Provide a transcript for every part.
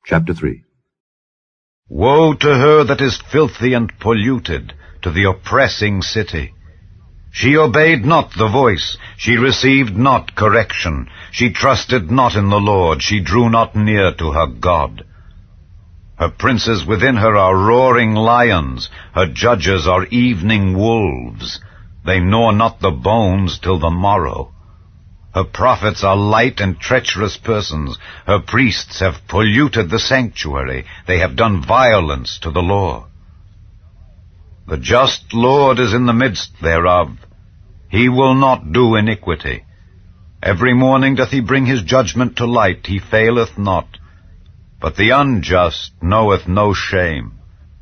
Chapter 3. Woe to her that is filthy and polluted, to the oppressing city! She obeyed not the voice, she received not correction, she trusted not in the Lord, she drew not near to her God. Her princes within her are roaring lions, her judges are evening wolves. They gnaw not the bones till the morrow. Her prophets are light and treacherous persons. Her priests have polluted the sanctuary. They have done violence to the law. The just Lord is in the midst thereof. He will not do iniquity. Every morning doth he bring his judgment to light. He faileth not. But the unjust knoweth no shame.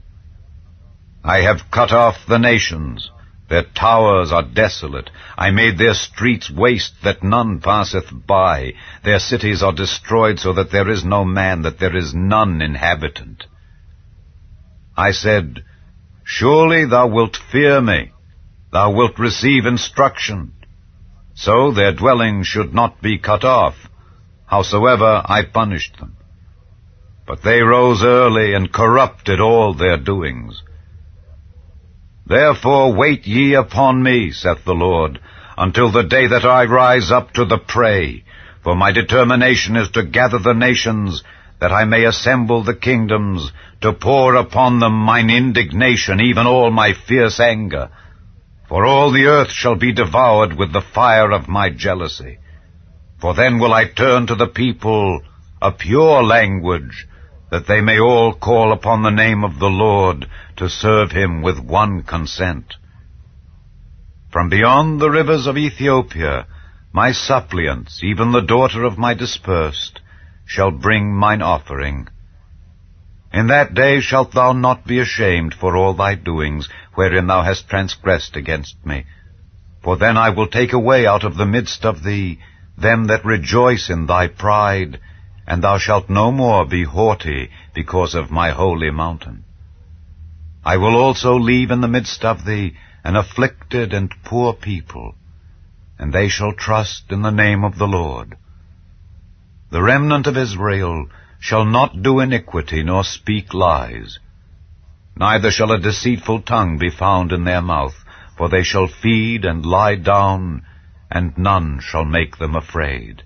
I have cut off the nations. Their towers are desolate. I made their streets waste, that none passeth by. Their cities are destroyed, so that there is no man, that there is none inhabitant. I said, Surely thou wilt fear me. Thou wilt receive instruction. So their dwelling should not be cut off. Howsoever I punished them. But they rose early, and corrupted all their doings. Therefore wait ye upon me, saith the Lord, until the day that I rise up to the prey. For my determination is to gather the nations, that I may assemble the kingdoms, to pour upon them mine indignation, even all my fierce anger. For all the earth shall be devoured with the fire of my jealousy. For then will I turn to the people a pure language, that they may all call upon the name of the Lord, to serve him with one consent. From beyond the rivers of Ethiopia, my suppliants, even the daughter of my dispersed, shall bring mine offering. In that day shalt thou not be ashamed for all thy doings, wherein thou hast transgressed against me. For then I will take away out of the midst of thee them that rejoice in thy pride, and thou shalt no more be haughty because of my holy mountain. I will also leave in the midst of thee an afflicted and poor people, and they shall trust in the name of the Lord. The remnant of Israel shall not do iniquity, nor speak lies. Neither shall a deceitful tongue be found in their mouth, for they shall feed and lie down, and none shall make them afraid.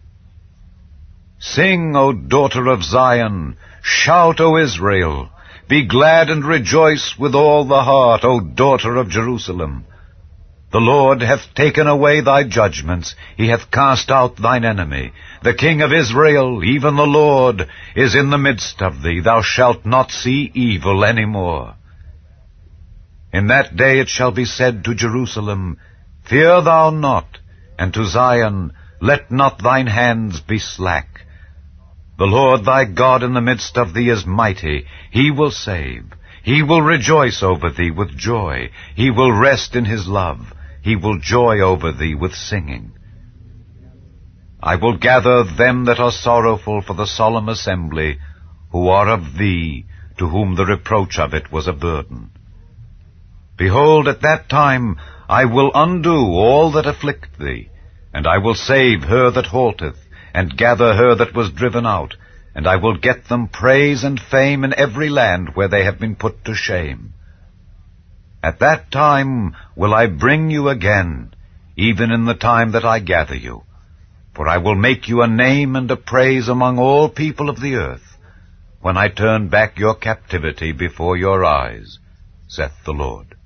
Sing, O daughter of Zion! Shout, O Israel! Be glad and rejoice with all the heart, O daughter of Jerusalem! The Lord hath taken away thy judgments, he hath cast out thine enemy. The King of Israel, even the Lord, is in the midst of thee. Thou shalt not see evil any more. In that day it shall be said to Jerusalem, Fear thou not, and to Zion, Let not thine hands be slack. The Lord thy God in the midst of thee is mighty. He will save. He will rejoice over thee with joy. He will rest in his love. He will joy over thee with singing. I will gather them that are sorrowful for the solemn assembly, who are of thee, to whom the reproach of it was a burden. Behold, at that time I will undo all that afflict thee, and I will save her that halteth, and gather her that was driven out, and I will get them praise and fame in every land where they have been put to shame. At that time will I bring you again, even in the time that I gather you. For I will make you a name and a praise among all people of the earth, when I turn back your captivity before your eyes, saith the Lord.